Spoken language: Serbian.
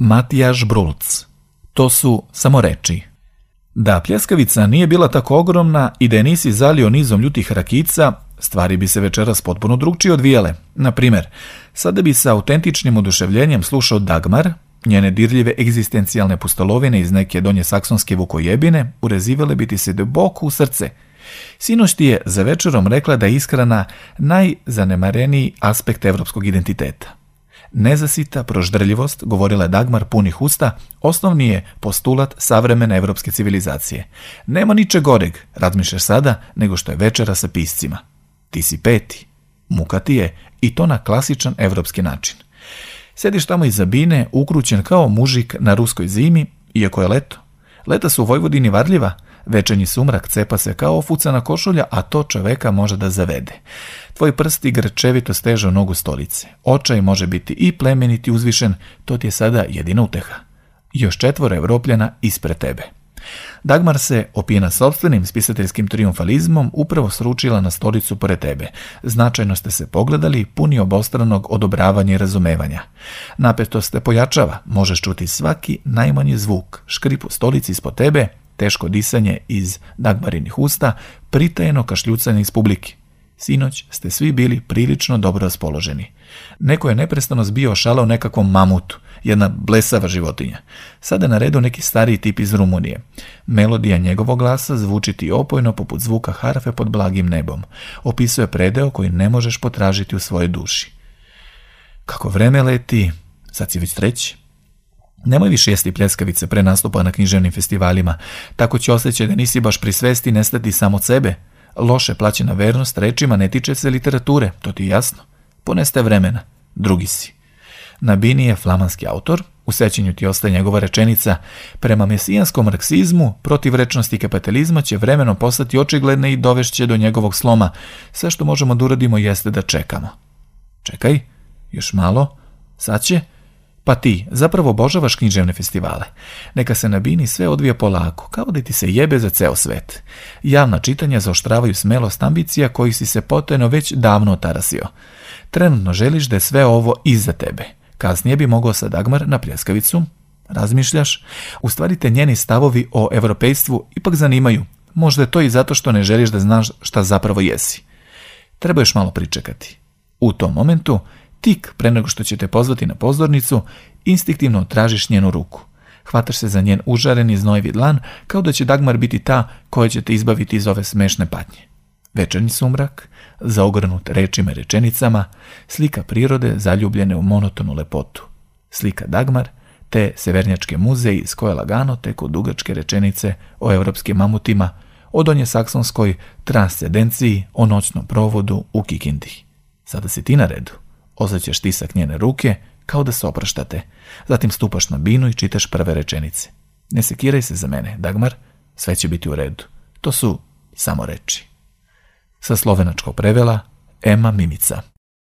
Matijaš Brulc. To su samo reči. Da pljeskavica nije bila tako ogromna i da je nisi zalio nizom ljutih rakica, stvari bi se večeras potpuno drugčije odvijale. Na primjer, sada bi sa autentičnim oduševljenjem slušao Dagmar, njene dirljive egzistencijalne pustolovine iz neke donje saksonske vukojebine urezivale bi ti se duboko u srce. Sinoć ti je za večerom rekla da je ishrana najzanemareniji aspekt evropskog identiteta. Nezasita proždrljivost, govorila je Dagmar punih usta, osnovni je postulat savremene evropske civilizacije. Nema ničeg goreg, razmišljaš sada, nego što je večera sa piscima. Ti si peti, muka ti je, i to na klasičan evropski način. Sediš tamo iza bine, ukrućen kao mužik na ruskoj zimi, iako je leto. Leta su u Vojvodini varljiva, večernji sumrak cepa se kao ofucana košulja, a to čoveka može da zavede. Tvoj prsti grčevito steže u nogu stolice. Očaj može biti i plemeniti uzvišen, to ti je sada jedina uteha. Još 4 Evropljana ispred tebe. Dagmar se, opijena sopstvenim spisateljskim trijumfalizmom, upravo sručila na stolicu pored tebe. Značajno ste se pogledali, puni obostranog odobravanja i razumevanja. Napetost te pojačava, možeš čuti svaki najmanji zvuk, škrip u stolici ispod tebe, teško disanje iz Dagmarinih usta, pritajeno kašljucanje iz publike. Sinoć ste svi bili prilično dobro raspoloženi. Neko je neprestano zbio šala o nekakvom mamutu, jedna blesava životinja. Sada je na redu neki stariji tip iz Rumunije. Melodija njegovog glasa zvuči ti opojno poput zvuka harfe pod blagim nebom. Opisuje predeo koji ne možeš potražiti u svojoj duši. Kako vreme leti, sad si već 3. Nemoj više jesti pljeskavice pre nastupa na književnim festivalima, tako će osjećaj da nisi baš pri svesti nestati samo od sebe. Loše plaćena vernost rečima ne tiče se literature, to ti je jasno. Ponestaje vremena, drugi si. Na bini je flamanski autor, u sećanju ti ostaje njegova rečenica: prema mesijanskom marksizmu, protivrečnosti kapitalizma će vremenom postati očigledne i dovešće do njegovog sloma. Sve što možemo da uradimo jeste da čekamo. Čekaj, još malo, sad će. Pa ti zapravo obožavaš književne festivale. Neka se na bini sve odvija polako, kao da ti se jebe za ceo svet. Javna čitanja zaoštravaju smelost ambicija kojih si se potajno već davno otarasio. Trenutno želiš da je sve ovo iza tebe. Kasnije bi mogao sa Dagmar na pljeskavicu. Razmišljaš? U stvari te njeni stavovi o evropejstvu ipak zanimaju. Možda je to i zato što ne želiš da znaš šta zapravo jesi. Treba još malo pričekati. U tom momentu, tik pre nego što će te pozvati na pozornicu, instinktivno tražiš njenu ruku. Hvataš se za njen užareni znojevi dlan, kao da će Dagmar biti ta koja će te izbaviti iz ove smešne patnje. Večernji sumrak, zaogrnut rečima i rečenicama, slika prirode zaljubljene u monotonu lepotu. Slika Dagmar, te severnjačke muze iz koje lagano teku dugačke rečenice o evropskim mamutima, o donje saksonskoj transcendenciji, o noćnom provodu u Kikindi. Sada si ti na redu. Osjećaš tisak njene ruke, kao da se opraštate. Zatim stupaš na binu i čitaš prve rečenice. Ne sekiraj se za mene, Dagmar, sve će biti u redu. To su samo reči. Sa slovenačkog prevela Ema Mimica.